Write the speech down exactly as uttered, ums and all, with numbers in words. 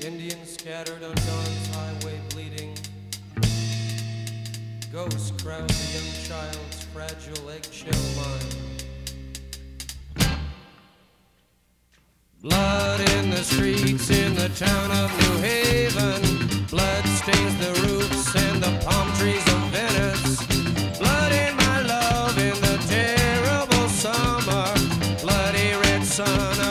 Indians scattered on dawn's highway bleeding. Ghosts crowd the young child's fragile eggshell mind. Blood in the streets in the town of New Haven. Blood stains the roofs and the palm trees of Venice. Blood in my love in the terrible summer. Bloody red sun